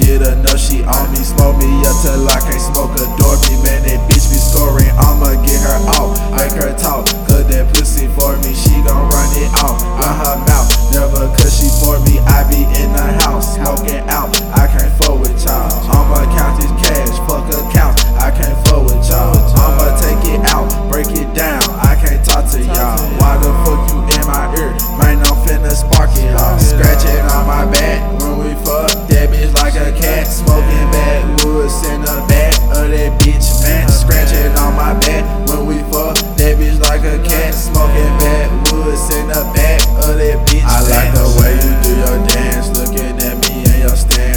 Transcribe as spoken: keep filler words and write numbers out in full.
get enough, she on me. Smoke me up till I can't smoke, adore me. Man, that bitch be scoring, I'ma get her out. Make her talk, cause that pussy for me, she gon' run it out. Run her mouth, never cause she for me. I be in the house, smoking out, I can't fuck with y'all. I'ma count this cash, fuck accounts, I can't fuck with y'all. I'ma take it out, break it down, I can't talk to y'all. Why the fuck you in my ear? Man, I'm finna spark it off. Scratching on my back when we fuck, that bitch like a cat. Smoking backwoods in the back of that bitch, man. Scratching on my back when we fuck, that bitch like a cat. Smoking backwoods in the back of that bitch. I like the way you do your dance, looking at me and your stand.